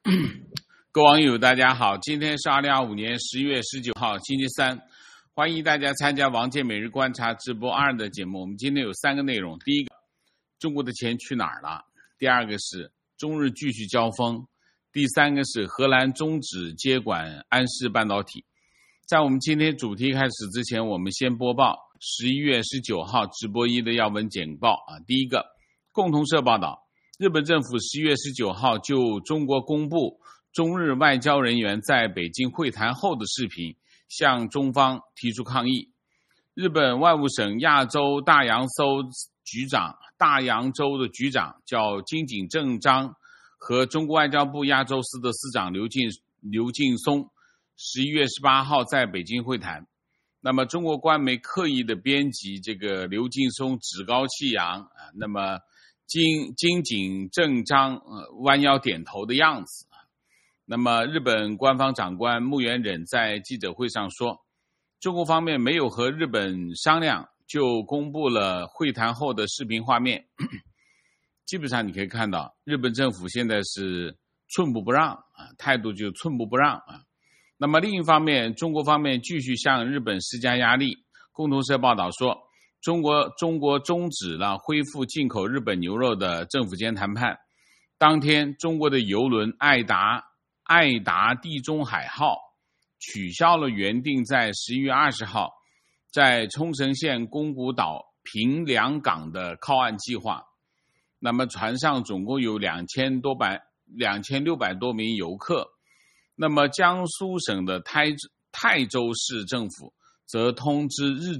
各位网友大家好，今天是2025年10月19号星期三，欢迎大家参加王健每日观察直播2的节目。我们今天有3个内容，第一个，中国的钱去哪儿了？第二个是中日继续交锋，第三个是荷兰终止接管安氏半导体。在我们今天主题开始之前，我们先播报11月19号直播1的要闻简报。第一个，共同社报道，日本政府11月19号就中国公布中日外交人员在北京会谈后的视频，向中方提出抗议。日本外务省亚洲大洋州的局长叫金井正章和中国外交部亚洲司的司长刘劲松11月18号在北京会谈。那么中国官媒刻意的编辑这个刘劲松趾高气扬，那么金井正章弯腰点头的样子。那么日本官方长官木原忍在记者会上说，中国方面没有和日本商量，就公布了会谈后的视频画面。基本上你可以看到，日本政府现在是寸步不让，态度就寸步不让。那么另一方面，中国方面继续向日本施加压力。共同社报道说，中国终止了恢复进口日本牛肉的政府间谈判。当天，中国的邮轮爱达地中海号取消了原定在11月20号在冲绳县宫古岛平良港的靠岸计划。那么船上总共有2600多名游客。那么江苏省的泰州市政府则通知日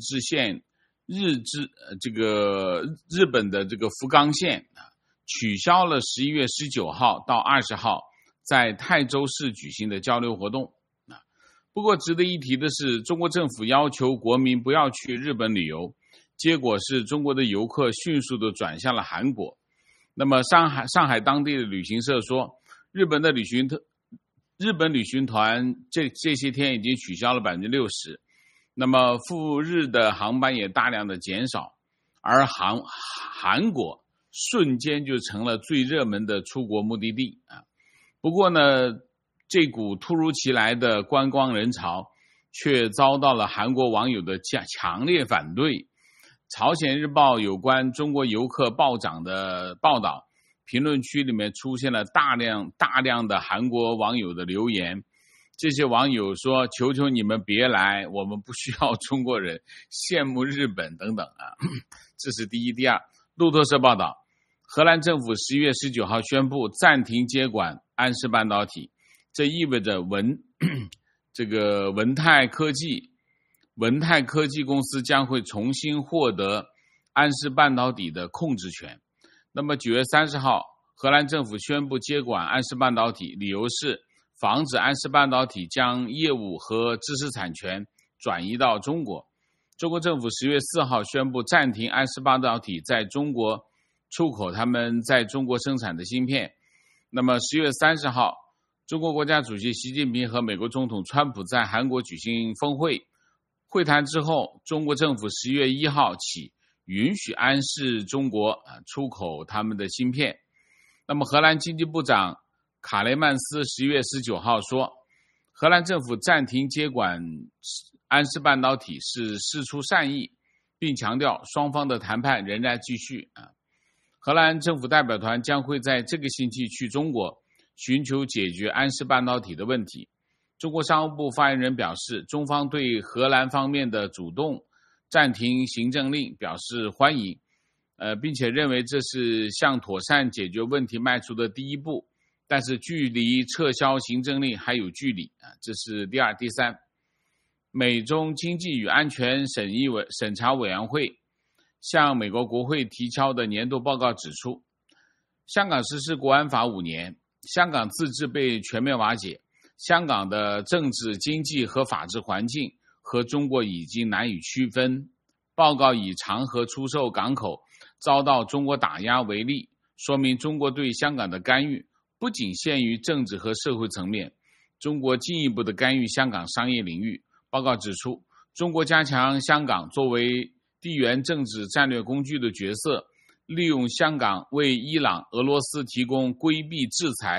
本的这个福冈县取消了11月19号到20号在泰州市举行的交流活动。不过值得一提的是，中国政府要求国民不要去日本旅游，结果是中国的游客迅速地转向了韩国。那么上海当地的旅行社说，日本旅行团这些天已经取消了60%，那么赴日的航班也大量的减少，而韩国瞬间就成了最热门的出国目的地。不过呢，这股突如其来的观光人潮却遭到了韩国网友的强烈反对。朝鲜日报有关中国游客暴涨的报道，评论区里面出现了大量的韩国网友的留言。这些网友说，求求你们别来，我们不需要中国人，羡慕日本等等。这是第一。第二，路透社报道，荷兰政府11月19号宣布暂停接管安氏半导体，这意味着文泰科技公司将会重新获得安氏半导体的控制权。那么9月30号，荷兰政府宣布接管安氏半导体，理由是防止安氏半导体将业务和知识产权转移到中国。中国政府10月4号宣布暂停安氏半导体在中国出口他们在中国生产的芯片。那么10月30号，中国国家主席习近平和美国总统川普在韩国举行峰会。会谈之后，中国政府10月1号起允许安氏中国出口他们的芯片。那么荷兰经济部长卡雷曼斯11月19号说，荷兰政府暂停接管安氏半导体是释出善意，并强调双方的谈判仍然继续。荷兰政府代表团将会在这个星期去中国，寻求解决安氏半导体的问题。中国商务部发言人表示，中方对荷兰方面的主动暂停行政令表示欢迎，并且认为这是向妥善解决问题迈出的第一步，但是距离撤销行政令还有距离。这是第二。第三，美中经济与安全审查委员会向美国国会提交的年度报告指出，香港实施国安法5年，香港自治被全面瓦解，香港的政治、经济和法治环境和中国已经难以区分。报告以长河出售港口遭到中国打压为例，说明中国对香港的干预不仅限于政治和社会层面，中国进一步的干预香港商业领域。报告指出，中国加强香港作为地缘政治战略工具的角色，利用香港为伊朗、俄罗斯提供规避制裁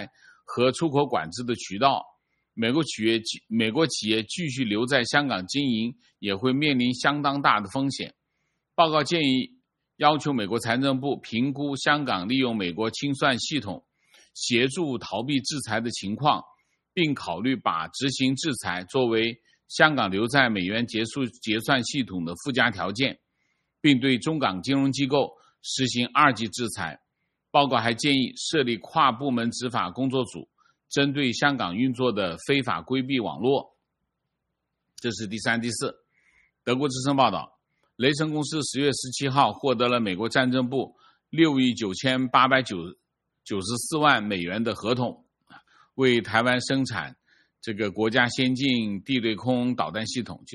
和出口管制的渠道，美国企业继续留在香港经营也会面临相当大的风险。报告建议要求美国财政部评估香港利用美国清算系统协助逃避制裁的情况，并考虑把执行制裁作为香港留在美元结算系统的附加条件，并对中港金融机构实行2级制裁。报告还建议设立跨部门执法工作组，针对香港运作的非法规避网络。这是第3、第4。德国之声报道，雷神公司10月17号获得了美国战争部6亿9894万美元的合同，为台湾生产这个国家先进地对空导弹系统，就是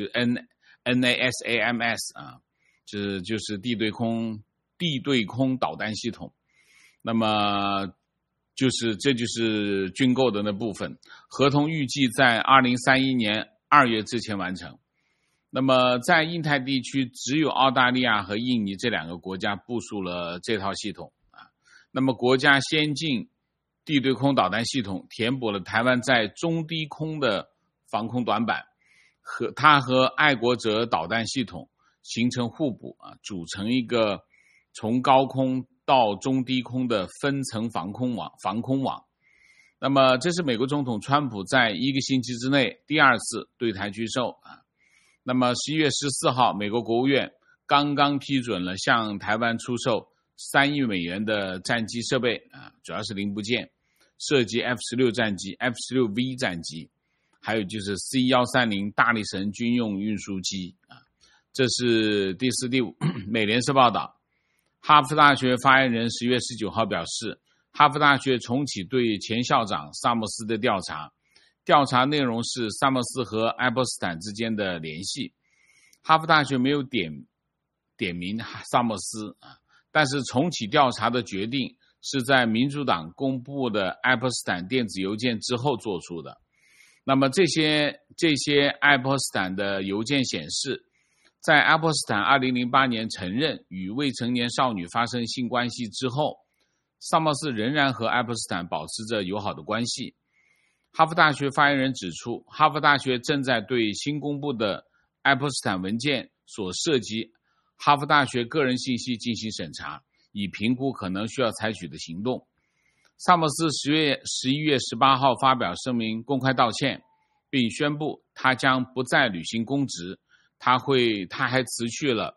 NASAMS 啊，就是地对空导弹系统。那么这就是军购的那部分，合同预计在2031年2月之前完成。那么在印太地区，只有澳大利亚和印尼这2个国家部署了这套系统啊。那么国家先进地对空导弹系统填补了台湾在中低空的防空短板，它和爱国者导弹系统形成互补啊，组成一个从高空到中低空的分层防空网。那么这是美国总统川普在1个星期之内第2次对台军售啊。那么11月14号，美国国务院刚刚批准了向台湾出售3亿美元的战机设备啊，主要是零部件，涉及 F-16 战机、F-16V 战机，还有就是 C-130 大力神军用运输机啊。这是第4、第5。美联社报道，哈佛大学发言人10月19号表示，哈佛大学重启对前校长萨默斯的调查，调查内容是萨默斯和爱泼斯坦之间的联系。哈佛大学没有点名萨默斯啊，但是重启调查的决定是在民主党公布的爱泼斯坦电子邮件之后做出的。那么这些爱泼斯坦的邮件显示，在爱泼斯坦2008年承认与未成年少女发生性关系之后，萨默斯仍然和爱泼斯坦保持着友好的关系。哈佛大学发言人指出，哈佛大学正在对新公布的爱泼斯坦文件所涉及哈佛大学个人信息进行审查，以评估可能需要采取的行动。萨默斯11月18号发表声明公开道歉，并宣布他将不再履行公职，他还辞去了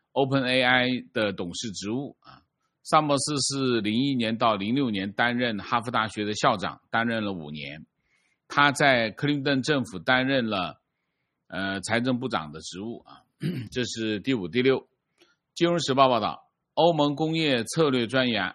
OpenAI 的董事职务啊。萨默斯是01年到06年担任哈佛大学的校长，担任了5年。他在克林顿政府担任了财政部长的职务啊。这是第5、第6。金融时报报道，欧盟工业策略专员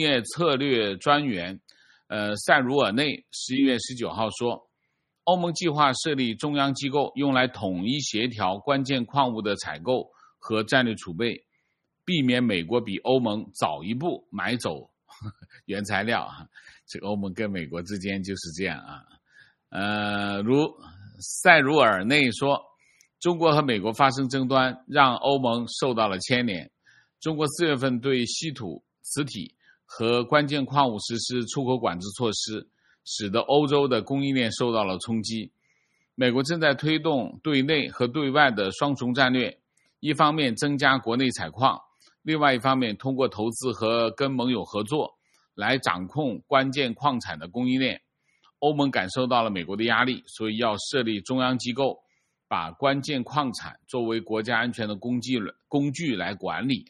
塞茹尔内11月19号说，欧盟计划设立中央机构，用来统一协调关键矿物的采购和战略储备，避免美国比欧盟早一步买走原材料啊。这个欧盟跟美国之间就是这样啊。如塞茹尔内说，中国和美国发生争端，让欧盟受到了牵连。中国4月份对稀土、磁体和关键矿物实施出口管制措施，使得欧洲的供应链受到了冲击。美国正在推动对内和对外的双重战略，一方面增加国内采矿，另外一方面通过投资和跟盟友合作来掌控关键矿产的供应链。欧盟感受到了美国的压力，所以要设立中央机构，把关键矿产作为国家安全的工具来管理。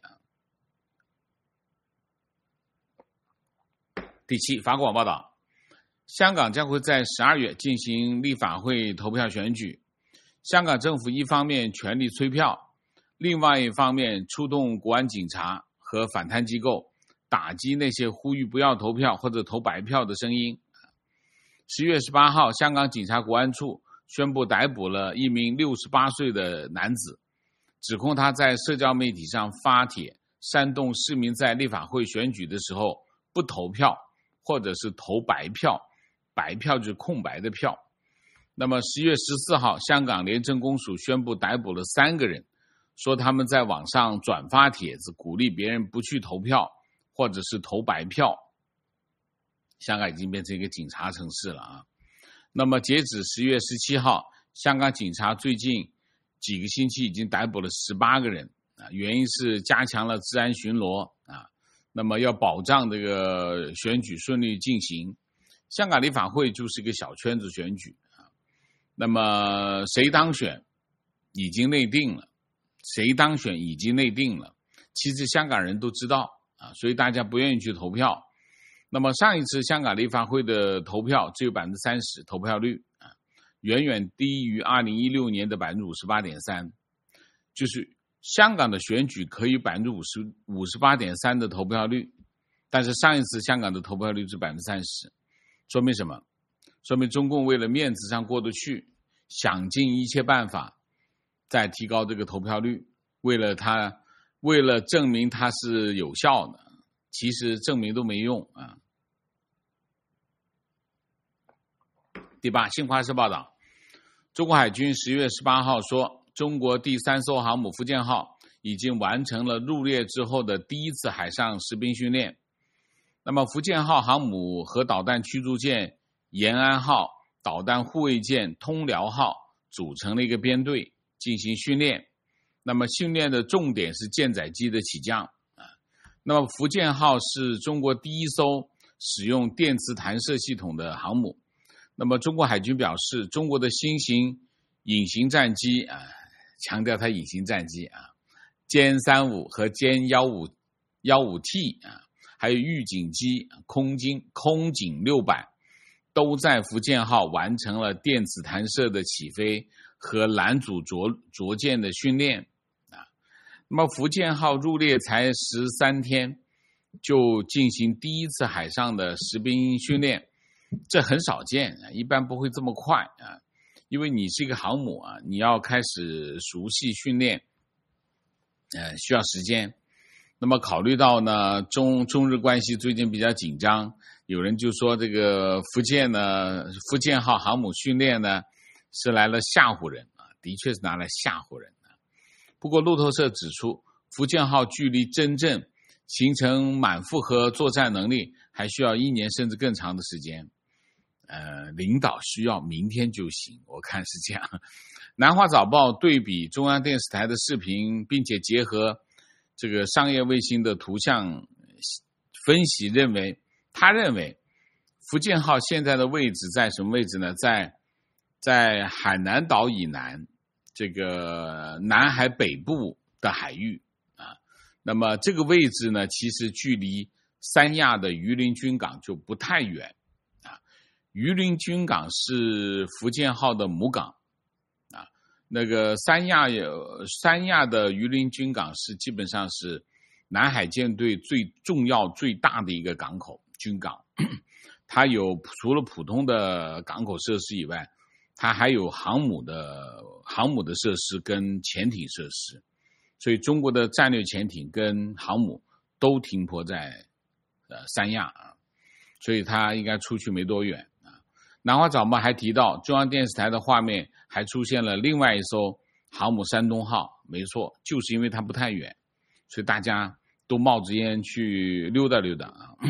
第7，法广报道，香港将会在12月进行立法会投票选举。香港政府一方面全力催票，另外一方面出动国安警察和反贪机构，打击那些呼吁不要投票或者投白票的声音。10月18号，香港警察国安处宣布逮捕了一名68岁的男子，指控他在社交媒体上发帖煽动市民在立法会选举的时候不投票或者是投白票，白票就是空白的票。那么10月14号，香港廉政公署宣布逮捕了3个人，说他们在网上转发帖子鼓励别人不去投票或者是投白票。 香港已经变成一个警察城市了啊。那么截止10月17号，香港警察最近几个星期已经逮捕了18个人啊，原因是加强了治安巡逻啊，那么要保障这个选举顺利进行。香港立法会就是一个小圈子选举啊，那么谁当选已经内定了，其实香港人都知道啊，所以大家不愿意去投票。那么上一次香港立法会的投票只有 30% 投票率啊，远远低于2016年的 58.3%， 就是香港的选举可以 58.3% 的投票率，但是上一次香港的投票率是 30%， 说明什么？说明中共为了面子上过得去，想尽一切办法再提高这个投票率，为了证明它是有效的，其实证明都没用啊。第八，新华社报道，中国海军10月18号说，中国第3艘航母福建号已经完成了入列之后的第一次海上实兵训练。那么福建号航母和导弹驱逐舰延安号、导弹护卫舰通辽号组成了一个编队进行训练。那么训练的重点是舰载机的起降。那么福建号是中国第一艘使用电磁弹射系统的航母。那么中国海军表示，中国的新型隐形战机强调它隐形战机歼35和歼15T 还有预警机空警600都在福建号完成了电子弹射的起飞和拦阻着舰的训练那么福建号入列才13天就进行第一次海上的实兵训练，这很少见，一般不会这么快因为你是一个航母你要开始熟悉训练需要时间。那么考虑到呢中日关系最近比较紧张，有人就说这个福建号航母训练呢是来了吓唬人的确是拿来吓唬人不过路透社指出，福建号距离真正形成满负荷作战能力还需要1年甚至更长的时间。领导需要明天就行，我看是这样。南华早报对比中央电视台的视频，并且结合这个商业卫星的图像分析，他认为福建号现在的位置在什么位置呢？在海南岛以南，这个南海北部的海域那么这个位置呢，其实距离三亚的榆林军港就不太远榆林军港是福建号的母港那个三亚的榆林军港是基本上是南海舰队最重要最大的一个港口军港，它有除了普通的港口设施以外，它还有航母的设施跟潜艇设施，所以中国的战略潜艇跟航母都停泊在三亚所以它应该出去没多远南华早报还提到，中央电视台的画面还出现了另外一艘航母山东号，没错，就是因为它不太远，所以大家都冒着烟去溜达溜达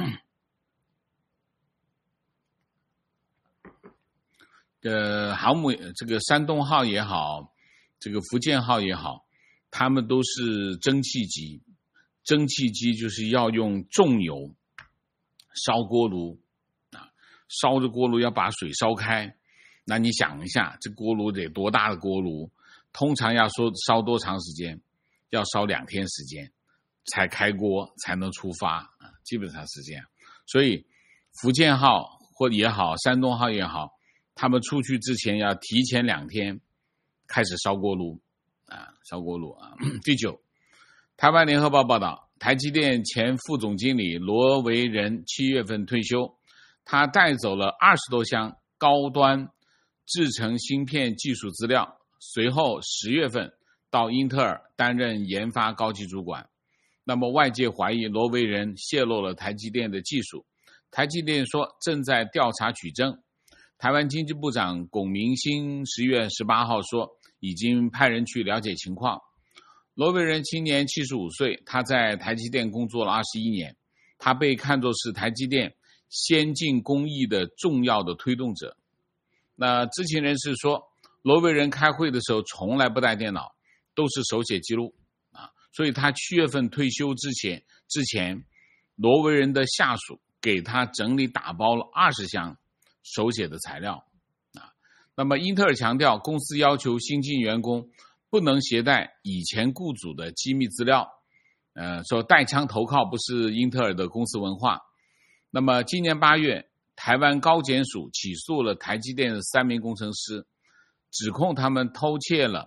航母这个山东号也好，这个福建号也好，他们都是蒸汽机，蒸汽机就是要用重油烧锅炉烧着锅炉要把水烧开，那你想一下，这锅炉得多大的锅炉？通常要烧多长时间？要烧2天时间才开锅才能出发基本上是这样。所以福建号或也好，山东号也好，他们出去之前要提前2天开始烧锅炉第9，台湾联合报报道，台积电前副总经理罗维仁7月份退休。他带走了20多箱高端制程芯片技术资料，随后10月份到英特尔担任研发高级主管。那么外界怀疑罗维仁泄露了台积电的技术，台积电说正在调查取证。台湾经济部长龚明鑫10月18号说，已经派人去了解情况。罗维仁今年75岁，他在台积电工作了21年，他被看作是台积电先进工艺的重要的推动者。那知情人士说，罗维人开会的时候从来不带电脑，都是手写记录啊。所以他7月份退休之前，罗维人的下属给他整理打包了20箱手写的材料啊。那么英特尔强调，公司要求新进员工不能携带以前雇主的机密资料，说带枪投靠不是英特尔的公司文化。那么今年8月，台湾高检署起诉了台积电的3名工程师，指控他们偷窃了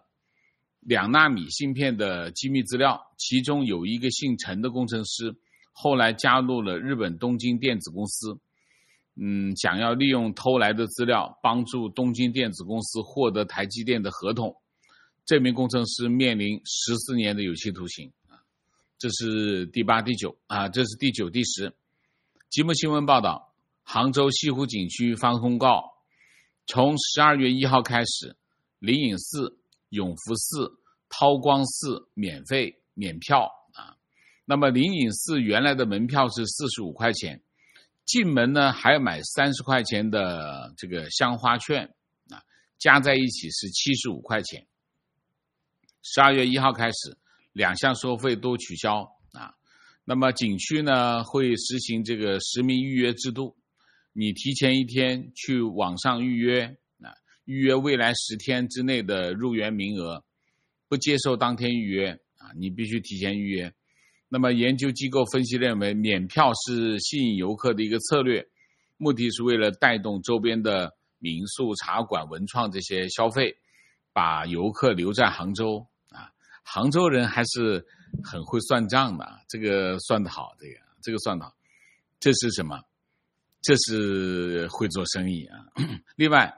2纳米芯片的机密资料，其中有一个姓陈的工程师后来加入了日本东京电子公司，想要利用偷来的资料帮助东京电子公司获得台积电的合同。这名工程师面临14年的有期徒刑。这是第8、第9啊，这是第9、第10。吉木新闻报道，杭州西湖景区发公告，从12月1号开始，灵隐寺、永福寺、韬光寺免票啊。那么灵隐寺原来的门票是45块钱，进门呢还要买30块钱的这个香花券啊，加在一起是75块钱。12月1号开始，2项收费都取消啊。那么景区呢会实行这个实名预约制度，你提前1天去网上预约啊，预约未来10天之内的入园名额，不接受当天预约啊，你必须提前预约。那么研究机构分析认为，免票是吸引游客的一个策略，目的是为了带动周边的民宿、茶馆、文创这些消费，把游客留在杭州啊。杭州人还是很会算账的，这个算得好，这个算得好。这是什么？这是会做生意啊。另外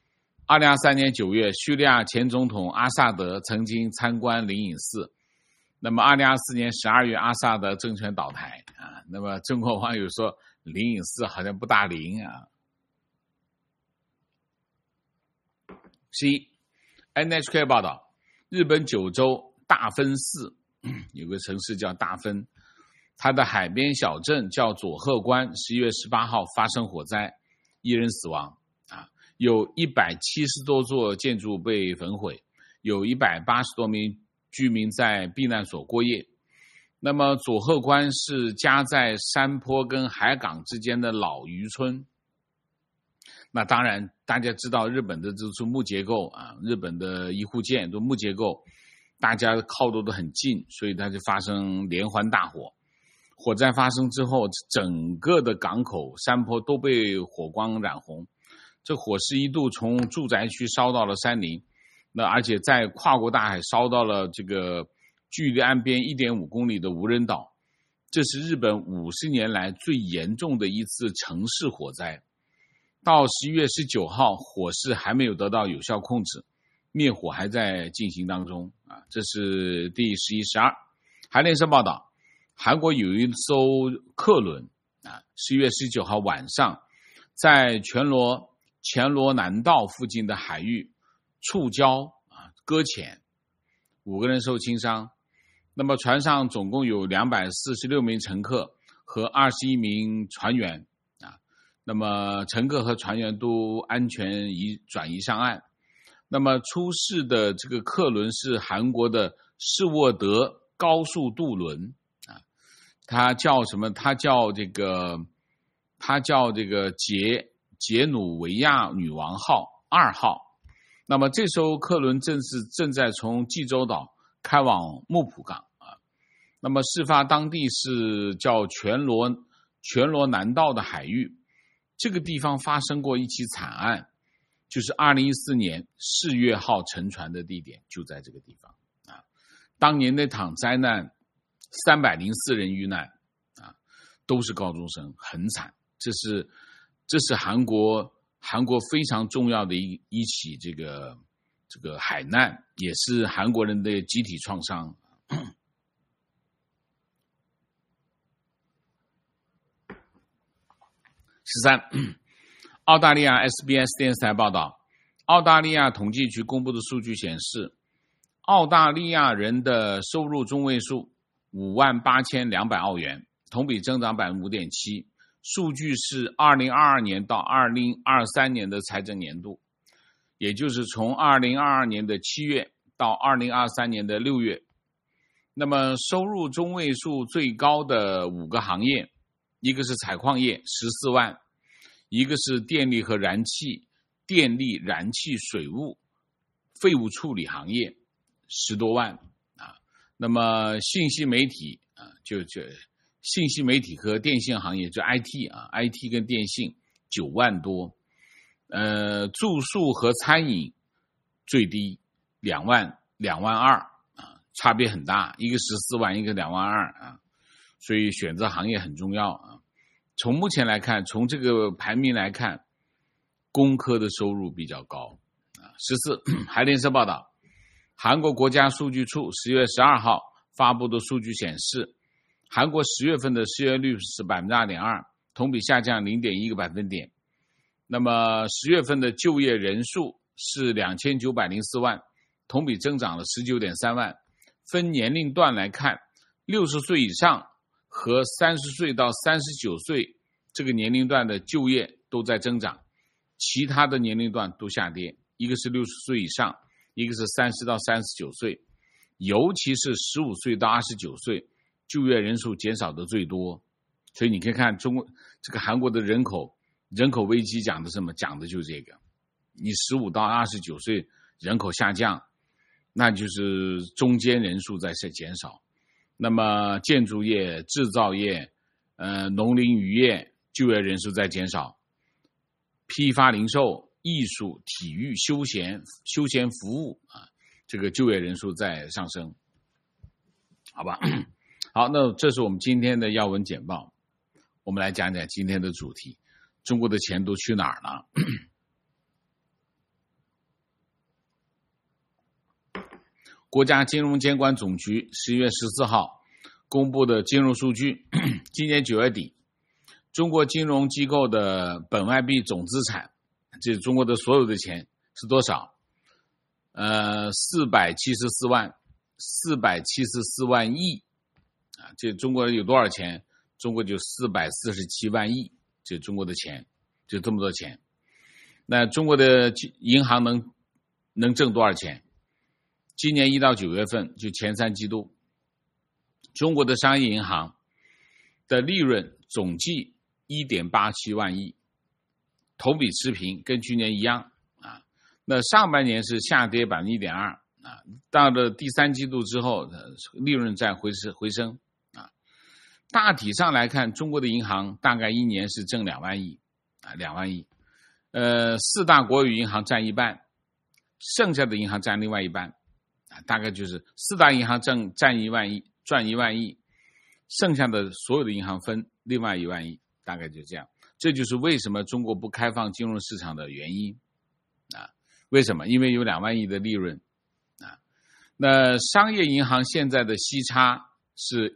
2023年9月，叙利亚前总统阿萨德曾经参观灵隐寺。那么2024年12月，阿萨德政权倒台啊。那么中国网友说，灵隐寺好像不大灵啊。11 NHK 报道，日本九州大分市有个城市叫大分，它的海边小镇叫佐贺关，11月18号发生火灾，1人死亡啊，有170多座建筑被焚毁，有180多名居民在避难所过夜。那么佐贺关是夹在山坡跟海港之间的老渔村。那当然大家知道日本的这是木结构啊，日本的一户建都木结构，大家靠得都很近，所以它就发生连环大火。火灾发生之后，整个的港口山坡都被火光染红，这火势一度从住宅区烧到了山林，那而且在跨过大海烧到了这个距离岸边 1.5 公里的无人岛。这是日本50年来最严重的一次城市火灾。到11月19号，火势还没有得到有效控制，灭火还在进行当中啊。这是第11、12。韩联社报道，韩国有一艘客轮啊，11月19号晚上在全罗南道附近的海域触礁啊，搁浅，5个人受轻伤。那么船上总共有246名乘客和21名船员啊，那么乘客和船员都安全转移上岸。那么出事的这个客轮是韩国的士沃德高速渡轮啊，它叫什么？它叫这个杰努维亚女王号2号。那么这艘客轮正在从济州岛开往木浦港啊。那么事发当地是叫全罗南道的海域，这个地方发生过一起惨案，就是2014年世越号沉船的地点就在这个地方啊。当年那场灾难304人遇难啊，都是高中生，很惨。这是韩国非常重要的一起这个海难，也是韩国人的集体创伤。13，澳大利亚 SBS 电视台报道，澳大利亚统计局公布的数据显示，澳大利亚人的收入中位数58200澳元，同比增长 5.7%， 数据是2022年到2023年的财政年度，也就是从2022年的7月到2023年的6月。那么收入中位数最高的5个行业，一个是采矿业14万，一个是电力和燃气、水务、废物处理行业10多万啊。那么信息媒体信息媒体和电信行业就 IT 跟电信9万多。住宿和餐饮最低2万2啊，差别很大，一个14万，一个2万2啊。所以选择行业很重要啊。从目前来看，从这个排名来看，工科的收入比较高啊。14，韩联社报道，韩国国家数据处10月12号发布的数据显示，韩国10月份的失业率是 2.2%， 同比下降 0.1 个百分点。那么10月份的就业人数是2904万，同比增长了 19.3 万。分年龄段来看，60岁以上和30岁到39岁这个年龄段的就业都在增长，其他的年龄段都下跌，一个是60岁以上，一个是30到39岁，尤其是15岁到29岁就业人数减少的最多。所以你可以看这个韩国的人口危机讲的什么？讲的就是这个。你15到29岁人口下降，那就是中间人数在减少。那么建筑业、制造业、农林渔业就业人数在减少，批发零售、艺术、体育、休闲服务啊，这个就业人数在上升。好吧，好，那这是我们今天的要闻简报。我们来讲讲今天的主题，中国的钱都去哪儿了？国家金融监管总局11月14号公布的金融数据，今年9月底，中国金融机构的本外币总资产，这中国的所有的钱是多少？474万亿啊！这中国有多少钱？中国就447万亿，这中国的钱就这么多钱。那中国的银行能挣多少钱？今年1到9月份，就前3季度，中国的商业银行的利润总计 1.87 万亿，同比持平，跟去年一样啊。那上半年是下跌 1.2%啊，到了第3季度之后，利润再回升啊。大体上来看，中国的银行大概一年是挣2万亿啊，2万亿。4大国有银行占一半，剩下的银行占另外一半啊，大概就是4大银行占1万亿，赚1万亿，剩下的所有的银行分另外1万亿，大概就这样。这就是为什么中国不开放金融市场的原因啊。为什么？因为有2万亿的利润啊。那商业银行现在的息差是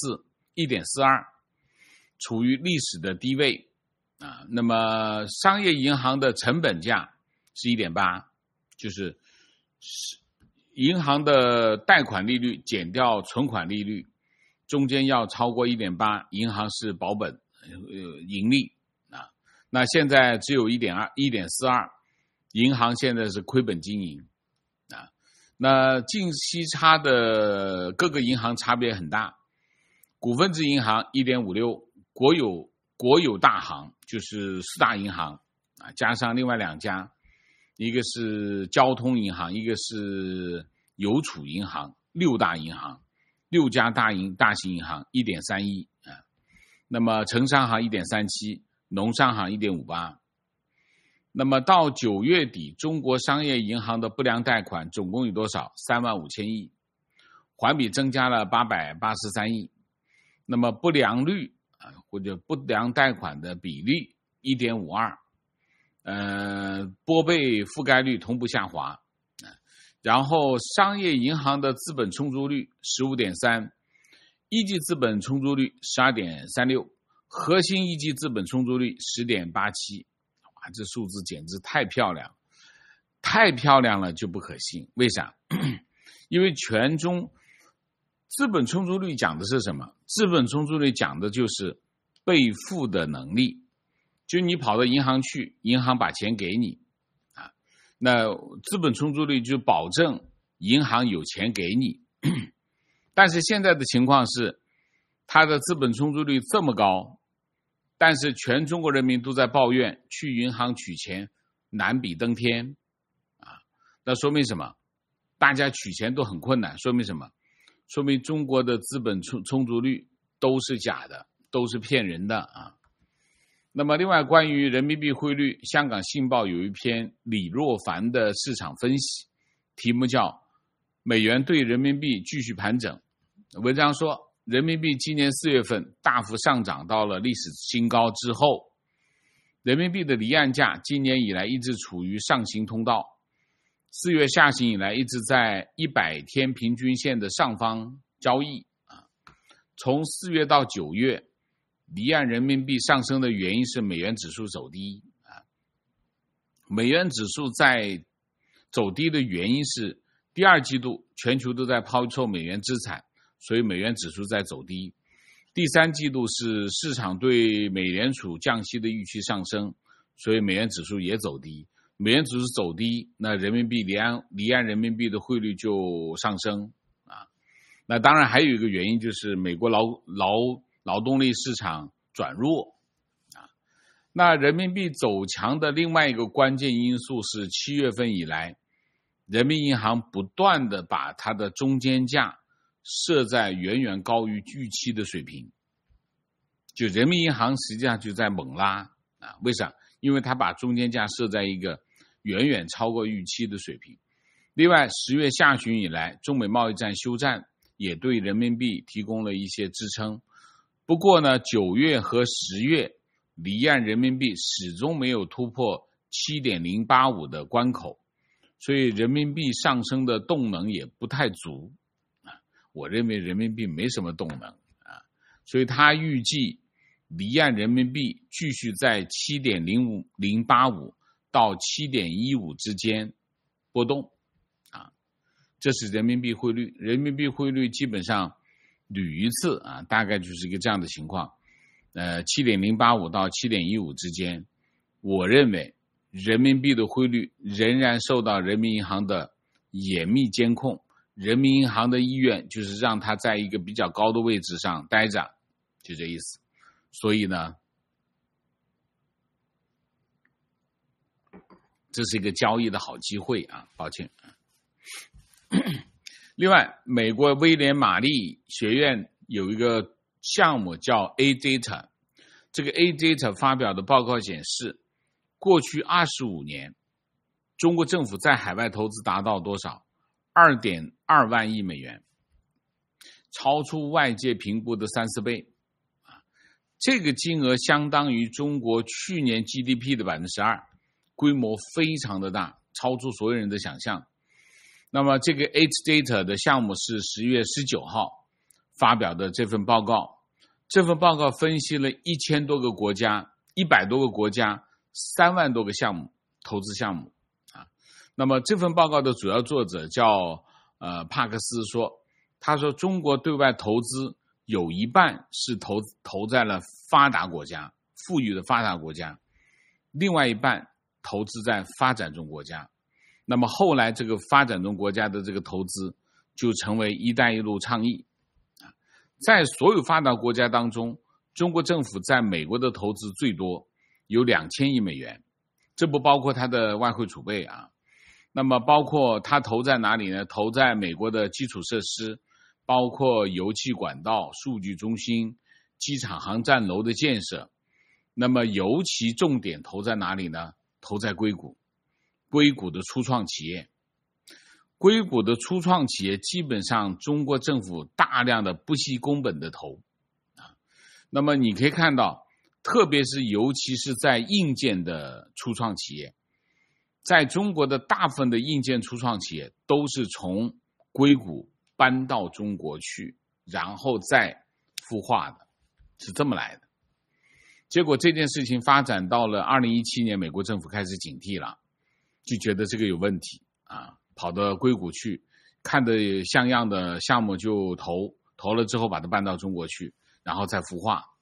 1.42， 处于历史的低位啊。那么商业银行的成本价是 1.8， 就是银行的贷款利率减掉存款利率，中间要超过 1.8， 银行是保本盈利啊。那现在只有 1.42， 银行现在是亏本经营啊。那净息差的各个银行差别很大，股份制银行 1.56， 国有大行就是4大银行啊，加上另外2家，一个是交通银行，一个是邮储银行，6大银行，6家大型银行 1.31啊。那么城商行 1.37， 农商行 1.58。那么到9月底，中国商业银行的不良贷款总共有多少？3万5千亿，环比增加了883亿。那么不良率或者不良贷款的比例 1.52，拨备覆盖率同步下滑。然后商业银行的资本充足率 15.3%， 一级资本充足率 12.36%， 核心一级资本充足率 10.87%。哇，这数字简直太漂亮，太漂亮了就不可信。为啥？因为权重资本充足率讲的是什么？资本充足率讲的就是备付的能力，就你跑到银行去，银行把钱给你啊，那资本充足率就保证银行有钱给你。但是现在的情况是，它的资本充足率这么高，但是全中国人民都在抱怨去银行取钱难比登天啊，那说明什么？大家取钱都很困难，说明什么？说明中国的资本充足率都是假的，都是骗人的啊。那么另外关于人民币汇率，香港信报有一篇李若凡的市场分析，题目叫美元对人民币继续盘整。文章说，人民币今年4月份大幅上涨到了历史新高之后，人民币的离岸价今年以来一直处于上行通道，4月下行以来一直在100天平均线的上方交易啊。从4月到9月，离岸人民币上升的原因是美元指数走低啊。美元指数在走低的原因是第二季度全球都在抛售美元资产，所以美元指数在走低。第三季度是市场对美联储降息的预期上升，所以美元指数也走低。美元指数走低，那人民币离岸人民币的汇率就上升啊。那当然还有一个原因就是美国劳动力市场转弱啊。那人民币走强的另外一个关键因素是7月份以来，人民银行不断的把它的中间价设在远远高于预期的水平，就人民银行实际上就在猛拉啊。为啥？因为它把中间价设在一个远远超过预期的水平。另外10月下旬以来，中美贸易战休战也对人民币提供了一些支撑。不过呢，9月和10月离岸人民币始终没有突破 7.085 的关口，所以人民币上升的动能也不太足啊。我认为人民币没什么动能啊，所以他预计离岸人民币继续在 7.085 到 7.15 之间波动啊。这是人民币汇率，人民币汇率基本上捋一次啊，大概就是一个这样的情况，7.085 到 7.15 之间。我认为人民币的汇率仍然受到人民银行的严密监控，人民银行的意愿就是让它在一个比较高的位置上待着，就这意思。所以呢，这是一个交易的好机会啊，抱歉。另外，美国威廉玛丽学院有一个项目叫 A-Data， 这个 A-Data 发表的报告显示，过去25年，中国政府在海外投资达到多少？ 2.2 万亿美元，超出外界评估的3-4倍。这个金额相当于中国去年 GDP 的 2%， 规模非常的大，超出所有人的想象。那么这个 H-Data 的项目是10月19号发表的这份报告，这份报告分析了1000多个国家100多个国家3万多个项目投资项目啊。那么这份报告的主要作者叫帕克斯说，他说中国对外投资有一半是投在了发达国家，富裕的发达国家，另外一半投资在发展中国家。那么后来这个发展中国家的这个投资就成为一带一路倡议。在所有发达国家当中，中国政府在美国的投资最多，有2000亿美元，这不包括它的外汇储备啊。那么包括它投在哪里呢？投在美国的基础设施，包括油气管道、数据中心、机场航站楼的建设。那么尤其重点投在哪里呢？投在硅谷的初创企业。硅谷的初创企业基本上中国政府大量的不惜工本的投啊。那么你可以看到，特别是尤其是在硬件的初创企业，在中国的大部分的硬件初创企业都是从硅谷搬到中国去，然后再孵化的，是这么来的。结果这件事情发展到了2017年，美国政府开始警惕了，就觉得这个有问题啊，跑到硅谷去，看得像样的项目就投了之后把它搬到中国去，然后再孵化。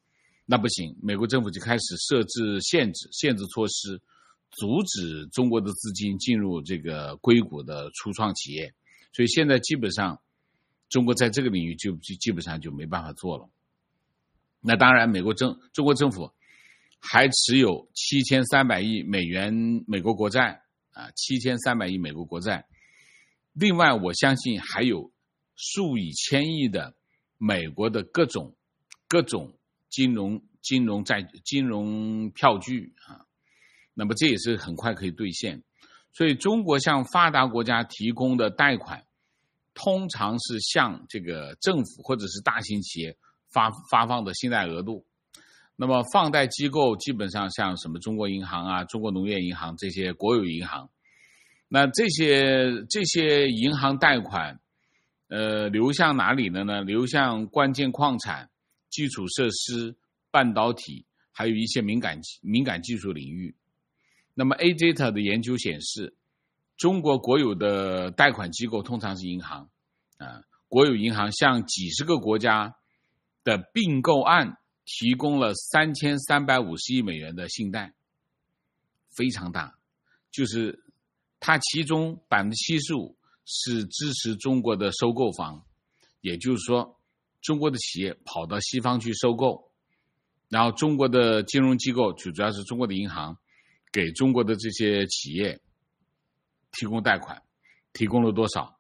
那不行，美国政府就开始设置限制措施，阻止中国的资金进入这个硅谷的初创企业。所以现在基本上中国在这个领域就基本上就没办法做了。那当然中国政府还持有7300亿美元美国国债7300亿美国国债。另外我相信还有数以千亿的美国的各种金融票据那么这也是很快可以兑现。所以中国向发达国家提供的贷款通常是向这个政府或者是大型企业发放的信贷额度。那么放贷机构基本上像什么中国银行中国农业银行这些国有银行。那这些银行贷款流向哪里的呢？流向关键矿产、基础设施、半导体，还有一些敏感技术领域。那么 ADATA 的研究显示，中国国有的贷款机构通常是银行国有银行向几十个国家的并购案提供了3350亿美元的信贷，非常大。就是它其中75%是支持中国的收购方，也就是说中国的企业跑到西方去收购，然后中国的金融机构主要是中国的银行给中国的这些企业提供贷款，提供了多少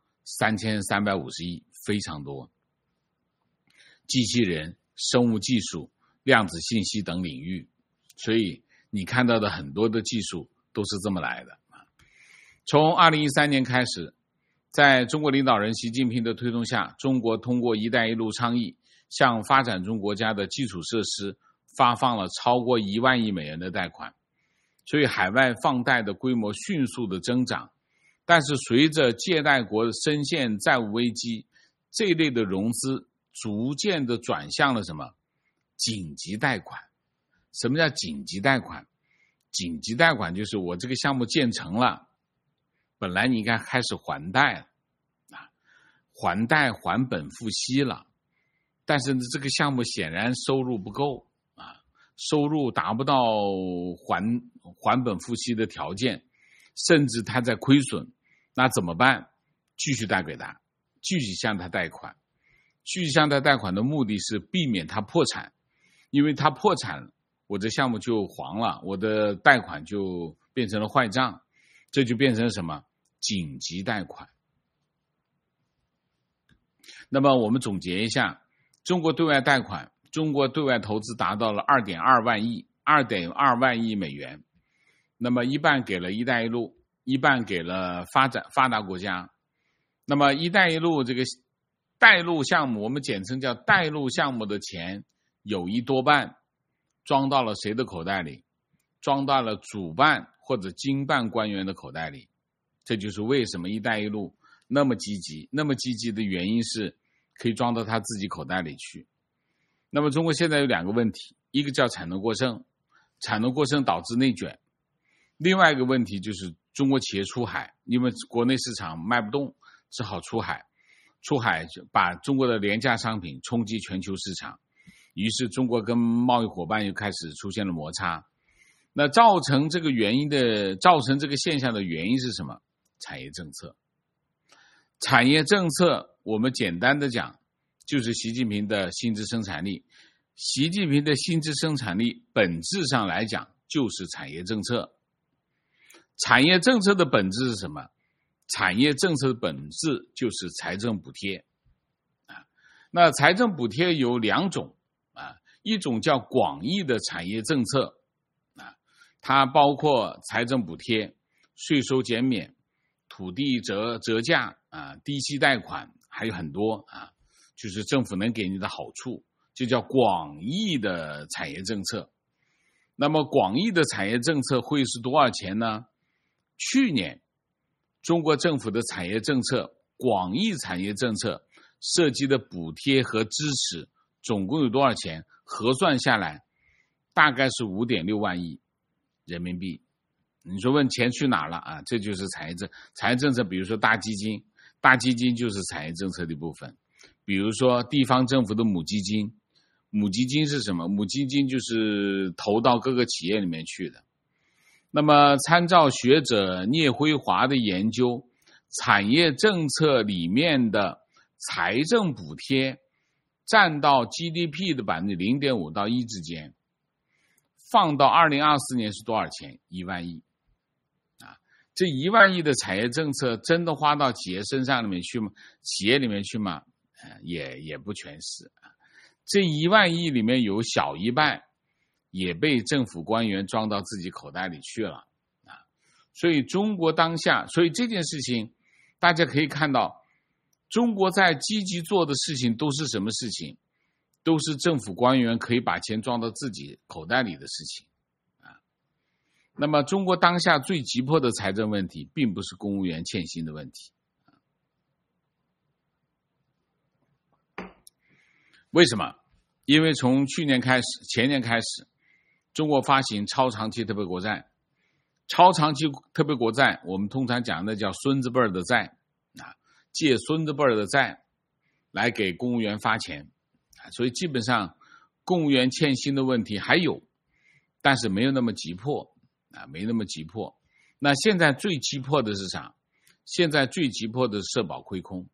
？3350亿，非常多。机器人、生物技术、量子信息等领域，所以你看到的很多的技术都是这么来的。从2013年开始，在中国领导人习近平的推动下，中国通过一带一路倡议向发展中国家的基础设施发放了超过1万亿美元的贷款，所以海外放贷的规模迅速的增长。但是随着借贷国深陷债务危机，这一类的融资逐渐的转向了什么？紧急贷款。什么叫紧急贷款？紧急贷款就是我这个项目建成了，本来你应该开始还贷了还贷还本付息了，但是这个项目显然收入不够收入达不到还本付息的条件，甚至他在亏损，那怎么办？继续贷给他，继续向他贷款。继续向他贷款的目的是避免他破产，因为他破产了，我这项目就黄了，我的贷款就变成了坏账，这就变成什么？紧急贷款。那么我们总结一下，中国对外贷款，中国对外投资达到了2.2万亿美元，那么一半给了一带一路，一半给了发达国家。那么一带一路这个带路项目，我们简称叫带路项目的钱，有一多半装到了谁的口袋里？装到了主办或者经办官员的口袋里。这就是为什么一带一路那么积极，那么积极的原因是可以装到他自己口袋里去。那么中国现在有2个问题，一个叫产能过剩，产能过剩导致内卷。另外一个问题就是中国企业出海，因为国内市场卖不动，只好出海把中国的廉价商品冲击全球市场，于是中国跟贸易伙伴又开始出现了摩擦。那造成这个现象的原因是什么？产业政策。产业政策我们简单的讲就是习近平的新质生产力。习近平的新质生产力本质上来讲就是产业政策。产业政策的本质是什么？产业政策的本质就是财政补贴那财政补贴有2种一种叫广义的产业政策它包括财政补贴、税收减免、土地折价低息贷款，还有很多就是政府能给你的好处，就叫广义的产业政策。那么广义的产业政策会是多少钱呢？去年中国政府的产业政策，广义产业政策涉及的补贴和支持总共有多少钱？核算下来大概是5.6万亿人民币。你说问钱去哪儿了这就是产业政策。比如说大基金就是产业政策的一部分。比如说地方政府的母基母基金是什么？母基金就是投到各个企业里面去的。那么参照学者聂辉华的研究，产业政策里面的财政补贴占到 GDP 的 0.5% 到1%之间，放到2024年是多少钱？1万亿。这1万亿的产业政策真的花到企业身上里面去吗？企业里面去吗？也不全是。这1万亿里面有小一半也被政府官员装到自己口袋里去了所以中国当下，所以这件事情大家可以看到，中国在积极做的事情都是什么事情？都是政府官员可以把钱装到自己口袋里的事情那么中国当下最急迫的财政问题并不是公务员欠薪的问题为什么？因为从去年开始，前年开始，中国发行超长期特别国债。超长期特别国债，我们通常讲的叫孙子辈的债借孙子辈的债来给公务员发钱所以基本上公务员欠薪的问题还有，但是没有那么急迫没那么急迫。那现在最急迫的是啥？现在最急迫的是社保亏空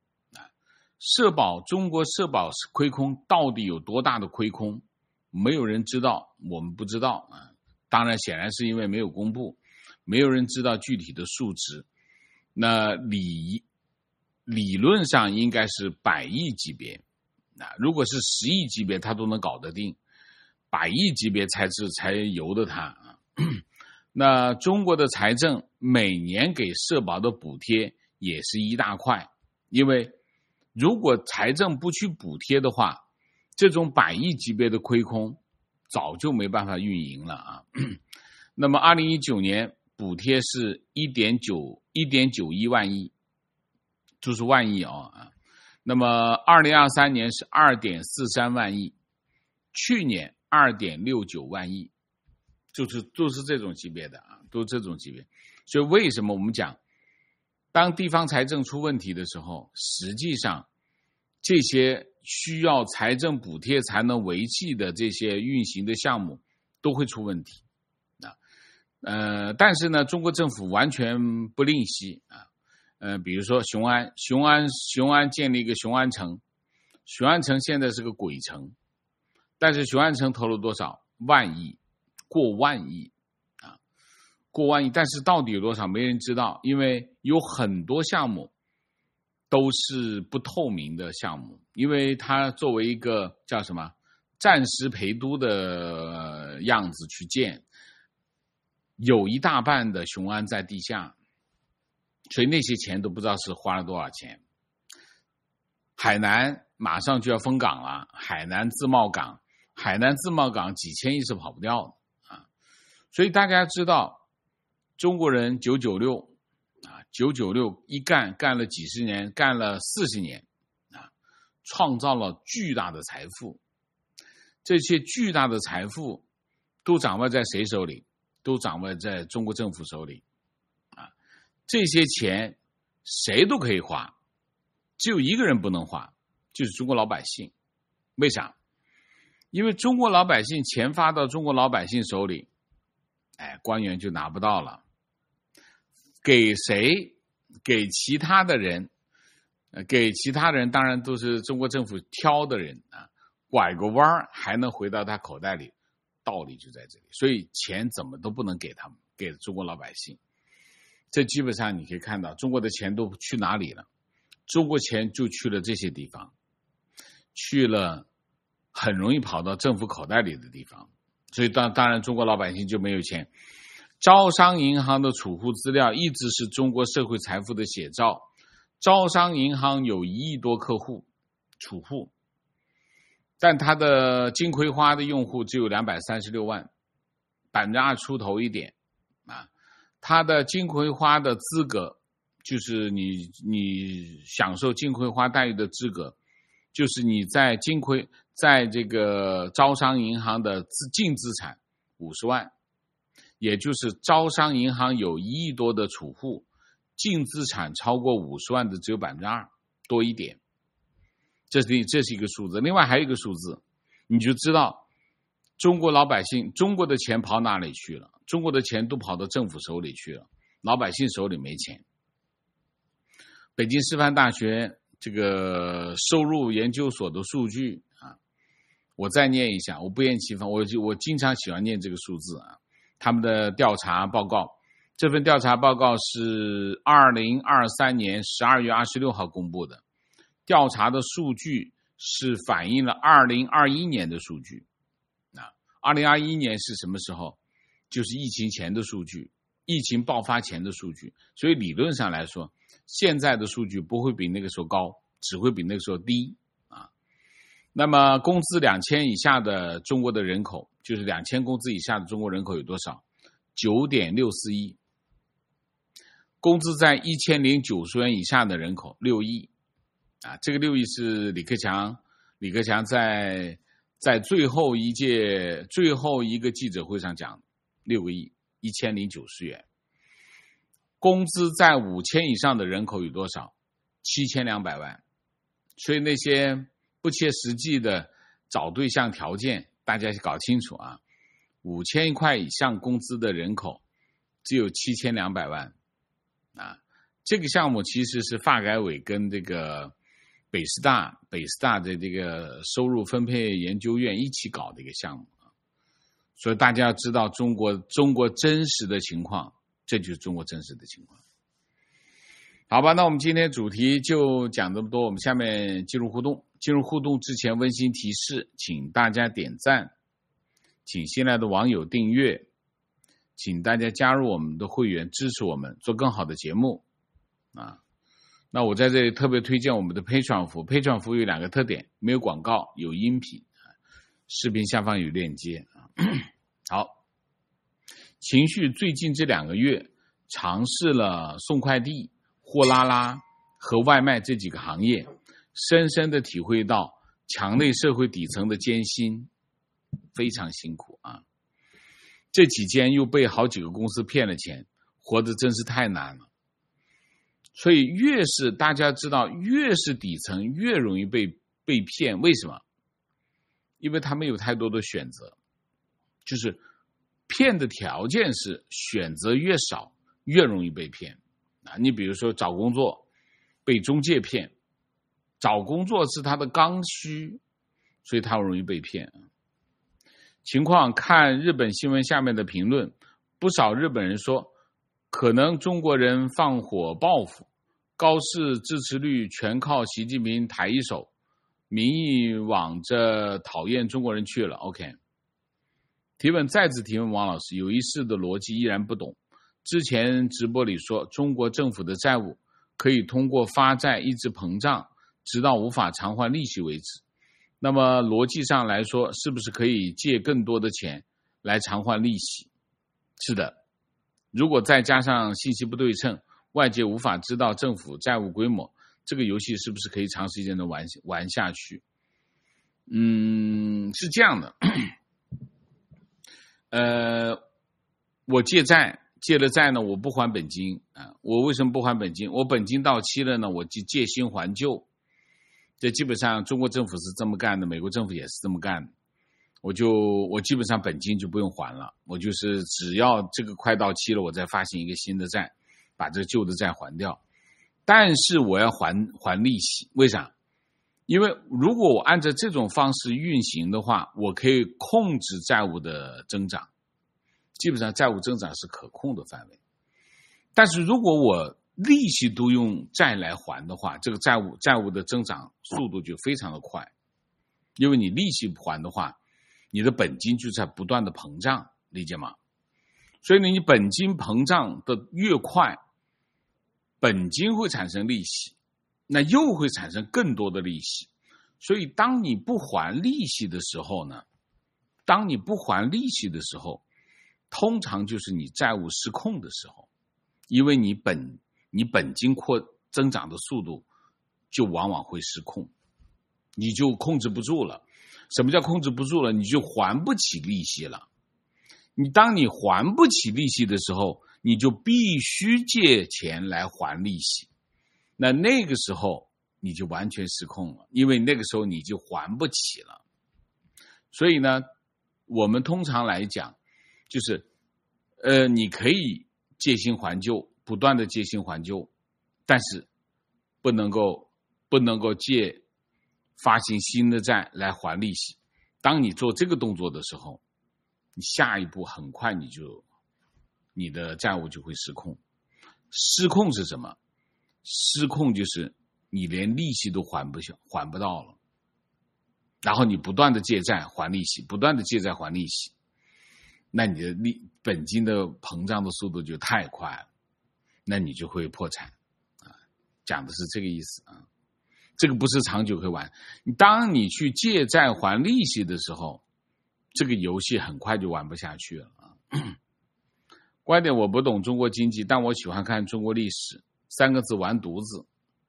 中国社保亏空到底有多大的亏空？没有人知道，我们不知道当然显然是因为没有公布，没有人知道具体的数值。那理论上应该是100亿级别如果是10亿级别他都能搞得定，100亿级别才由得他那中国的财政每年给社保的补贴也是一大块，因为如果财政不去补贴的话，这种100亿级别的亏空早就没办法运营了那么2019年补贴是1.91万亿，就是万亿那么2023年是2.43万亿，去年2.69万亿，都是这种级别的都是这种级别。所以为什么我们讲当地方财政出问题的时候，实际上这些需要财政补贴才能维系的这些运行的项目都会出问题但是呢，中国政府完全不吝惜比如说雄安建立一个雄安城，雄安城现在是个鬼城，但是雄安城投了多少？万亿，过万亿过万亿，但是到底有多少没人知道，因为有很多项目都是不透明的项目，因为它作为一个叫什么战时陪都的样子去建，有一大半的雄安在地下，所以那些钱都不知道是花了多少钱。海南马上就要封港了，海南自贸港几千亿是跑不掉的所以大家知道中国人996一干了几十年，干了40年创造了巨大的财富。这些巨大的财富都掌握在谁手里？都掌握在中国政府手里这些钱谁都可以花，只有一个人不能花，就是中国老百姓。为啥？因为中国老百姓钱发到中国老百姓手里官员就拿不到了。给谁？给其他的人给其他人当然都是中国政府挑的人拐个弯还能回到他口袋里，道理就在这里。所以钱怎么都不能给他们，给中国老百姓。这基本上你可以看到中国的钱都去哪里了？中国钱就去了这些地方，去了很容易跑到政府口袋里的地方。所以当然中国老百姓就没有钱。招商银行的储户资料一直是中国社会财富的写照。招商银行有1亿多客户储户，但它的金葵花的用户只有236万，2%出头一点它的金葵花的资格，就是你享受金葵花待遇的资格，就是你在这个招商银行的净资产50万，也就是招商银行有1亿多的储户，净资产超过50万的只有2%多一点，这是一个数字。另外还有一个数字， 你就知道中国老百姓，中国的钱跑哪里去了？中国的钱都跑到政府手里去了，老百姓手里没钱。北京师范大学这个收入研究所的数据啊，我再念一下，我不厌其烦，我经常喜欢念这个数字啊。他们的调查报告，这份调查报告是2023年12月26号公布的，调查的数据是反映了2021年的数据。2021年是什么时候？就是疫情前的数据，疫情爆发前的数据。所以理论上来说，现在的数据不会比那个时候高，只会比那个时候低啊。那么工资2000以下的中国的人口，就是2000工资以下的中国人口有多少？ 9.64亿。工资在1090元以下的人口6亿啊。这个6亿是李克强在最后一个记者会上讲，6个亿1090元。工资在5000以上的人口有多少？7200万。所以那些不切实际的找对象条件，大家搞清楚啊，5000块以上工资的人口只有7200万啊。这个项目其实是发改委跟这个北师大的这个收入分配研究院一起搞的一个项目，所以大家要知道中国真实的情况，这就是中国真实的情况。好吧，那我们今天主题就讲这么多，我们下面进入互动。进入互动之前温馨提示，请大家点赞，请新来的网友订阅，请大家加入我们的会员，支持我们做更好的节目啊。那我在这里特别推荐我们的 Patreon 服务。Patreon 服务有2个特点，没有广告，有音频，视频下方有链接。好，情绪最近这2个月尝试了送快递、货拉拉和外卖这几个行业，深深的体会到墙内社会底层的艰辛，非常辛苦啊。这期间又被好几个公司骗了钱，活得真是太难了。所以越是大家知道，越是底层越容易被骗。为什么？因为他没有太多的选择，就是骗的条件是选择越少越容易被骗啊。你比如说找工作被中介骗，找工作是他的刚需，所以他容易被骗。情况看日本新闻下面的评论，不少日本人说可能中国人放火报复，高市支持率全靠习近平抬一手，民意往着讨厌中国人去了。 OK， 提问再次提问，王老师有一事的逻辑依然不懂。之前直播里说中国政府的债务可以通过发债一直膨胀，直到无法偿还利息为止，那么逻辑上来说是不是可以借更多的钱来偿还利息？是的，如果再加上信息不对称，外界无法知道政府债务规模，这个游戏是不是可以长时间的玩下去？是这样的。我借了债呢，我不还本金啊。我为什么不还本金？我本金到期了呢，我就借新还旧。这基本上中国政府是这么干的，美国政府也是这么干的。我基本上本金就不用还了，我就是只要这个快到期了，我再发行一个新的债，把这个旧的债还掉。但是我要还利息，为啥？因为如果我按照这种方式运行的话，我可以控制债务的增长，基本上债务增长是可控的范围。但是如果我利息都用债来还的话，这个债务的增长速度就非常的快，因为你利息不还的话，你的本金就在不断的膨胀，理解吗？所以呢，你本金膨胀的越快，本金会产生利息，那又会产生更多的利息。所以当你不还利息的时候呢，通常就是你债务失控的时候，因为你本金增长的速度就往往会失控，你就控制不住了。什么叫控制不住了？你就还不起利息了。当你还不起利息的时候，你就必须借钱来还利息。那个时候你就完全失控了，因为那个时候你就还不起了。 所以呢，我们通常来讲，就是你可以借新还旧，不断的借新还旧，但是不能够借发行新的债来还利息。当你做这个动作的时候，你下一步很快你的债务就会失控。失控是什么？失控就是你连利息都还不到了，然后你不断的借债还利息，不断的借债还利息，那你的本金的膨胀的速度就太快了，那你就会破产啊。讲的是这个意思啊。这个不是长久可以玩。当你去借债还利息的时候，这个游戏很快就玩不下去了啊。观点，我不懂中国经济，但我喜欢看中国历史。3个字，完犊子。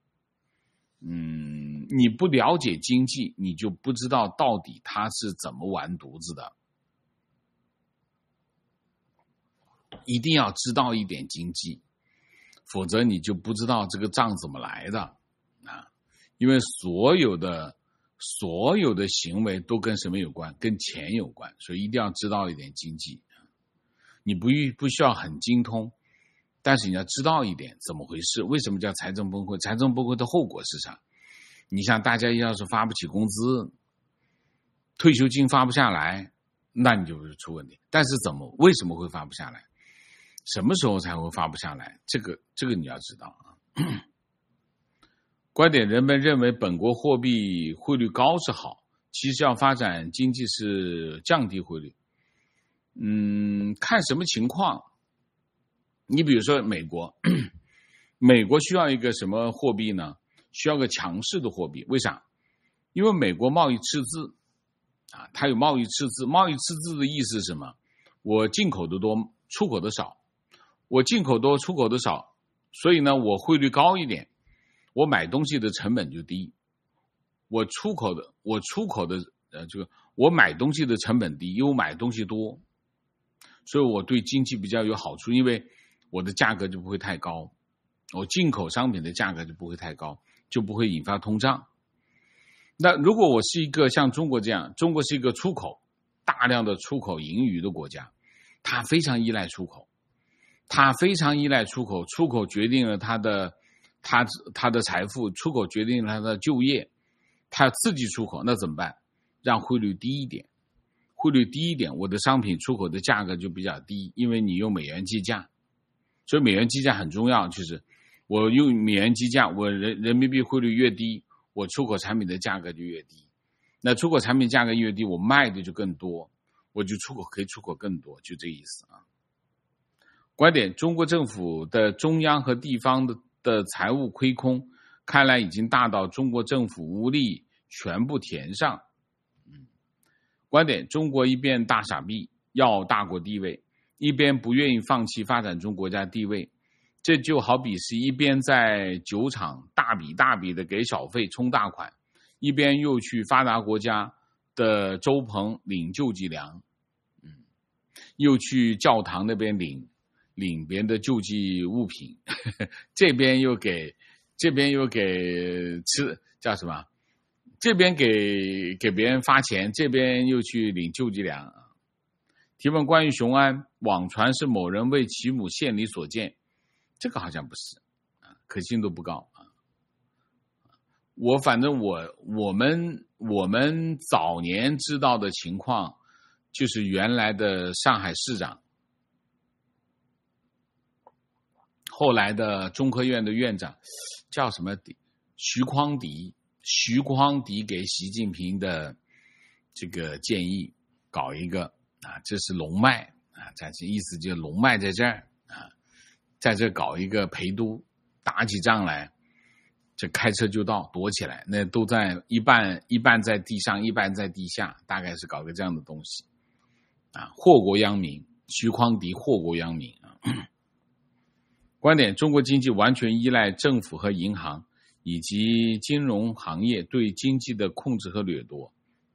你不了解经济，你就不知道到底它是怎么完犊子的。一定要知道一点经济，否则你就不知道这个账怎么来的啊。因为所有的行为都跟什么有关？跟钱有关，所以一定要知道一点经济。你不需要很精通，但是你要知道一点怎么回事，为什么叫财政崩溃？财政崩溃的后果是啥？你像大家要是发不起工资，退休金发不下来，那你就会出问题。但是为什么会发不下来？什么时候才会发不下来？这个你要知道啊。观点，人们认为本国货币汇率高是好，其实要发展经济是降低汇率。看什么情况。你比如说美国，美国需要一个什么货币呢？需要个强势的货币。为啥？因为美国贸易赤字啊，它有贸易赤字。贸易赤字的意思是什么？我进口的多，出口的少。我进口多，出口的少，所以呢，我汇率高一点，我买东西的成本就低。我出口的我买东西的成本低，因为我买东西多，所以我对经济比较有好处，因为我的价格就不会太高，我进口商品的价格就不会太高，就不会引发通胀。那如果我是一个像中国这样，中国是一个大量的出口盈余的国家，它非常依赖出口，出口决定了它的财富，出口决定了它的就业，它要刺激出口，那怎么办？让汇率低一点，我的商品出口的价格就比较低，因为你用美元计价，所以美元计价很重要，就是我用美元计价，我人民币汇率越低，我出口产品的价格就越低，那出口产品价格越低，我卖的就更多，我就可以出口更多，就这意思啊。观点，中国政府的中央和地方的财务亏空，看来已经大到中国政府无力全部填上。观点，中国一边大傻逼要大国地位，一边不愿意放弃发展中国家地位，这就好比是一边在酒厂大笔的给小费充大款，一边又去发达国家的粥棚领救济粮，又去教堂那边领别人的救济物品，这边又给吃叫什么？这边给别人发钱，这边又去领救济粮。提问，关于雄安，网传是某人为其母献礼所建，这个好像不是，可信度不高啊。反正我们早年知道的情况，就是原来的上海市长，后来的中科院的院长叫什么徐匡迪给习近平的这个建议，搞一个啊，这是龙脉啊，这意思就是龙脉在这儿啊，在这搞一个陪都，打起仗来，这开车就到，躲起来，那都在一半在地上，一半在地下，大概是搞个这样的东西啊，祸国殃民，徐匡迪祸国殃民啊。观点，中国经济完全依赖政府和银行以及金融行业对经济的控制和掠夺。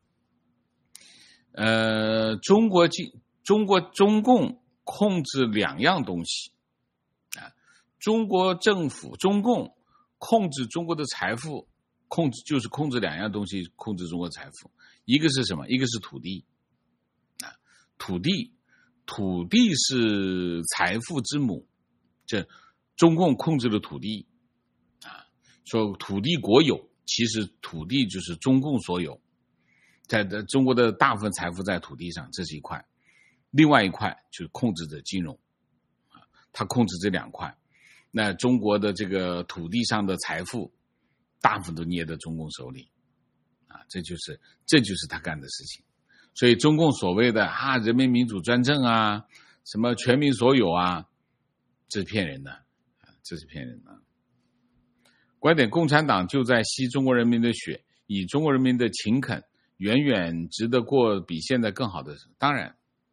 中共控制2样东西啊，中共控制中国的财富控制两样东西控制中国财富，一个是什么？一个是土地啊，土地是财富之母，这中共控制了土地啊，说土地国有，其实土地就是中共所有，在中国的大部分财富在土地上，这是一块，另外一块就是控制着金融啊，他控制这两块。那中国的这个土地上的财富大部分都捏在中共手里啊，这就是他干的事情。所以中共所谓的人民民主专政啊，什么全民所有啊，这是骗人的，这是骗人的。观点，共产党就在吸中国人民的血，以中国人民的勤恳远远值得过比现在更好的。当然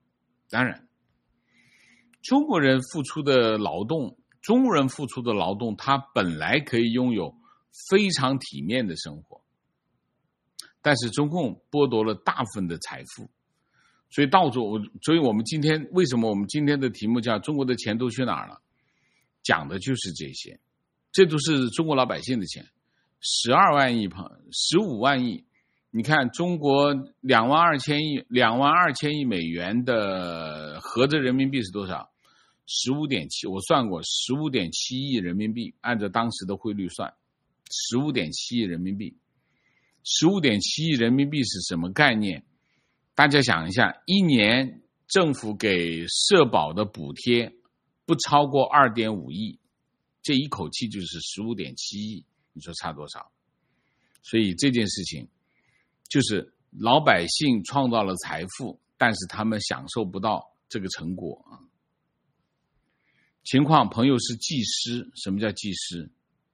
中国人付出的劳动，他本来可以拥有非常体面的生活，但是中共剥夺了大部分的财富，所以我们今天为什么我们今天的题目叫中国的钱都去哪儿了，讲的就是这些，这都是中国老百姓的钱，12万亿、15万亿，你看中国2万2千亿美元的合着人民币是多少？15.7，我算过，15.7亿人民币，按照当时的汇率算，15.7亿人民币。15.7亿人民币是什么概念？大家想一下，一年政府给社保的补贴不超过2.5亿，这一口气就是15.7亿，你说差多少？所以这件事情就是老百姓创造了财富，但是他们享受不到这个成果啊。情况，朋友是技师。什么叫技师？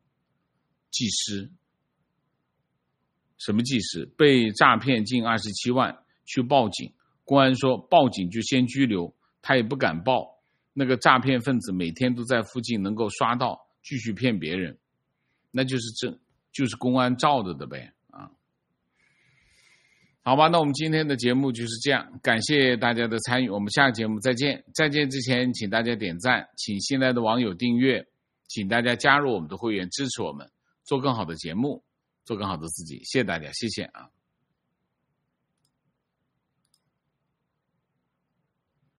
什么技师？被诈骗近27万，去报警，公安说报警就先拘留，他也不敢报。那个诈骗分子每天都在附近能够刷到，继续骗别人，那就是公安罩着的呗啊。好吧，那我们今天的节目就是这样，感谢大家的参与，我们下个节目再见。再见之前，请大家点赞，请新来的网友订阅，请大家加入我们的会员，支持我们做更好的节目，做更好的自己。谢谢大家，谢谢啊。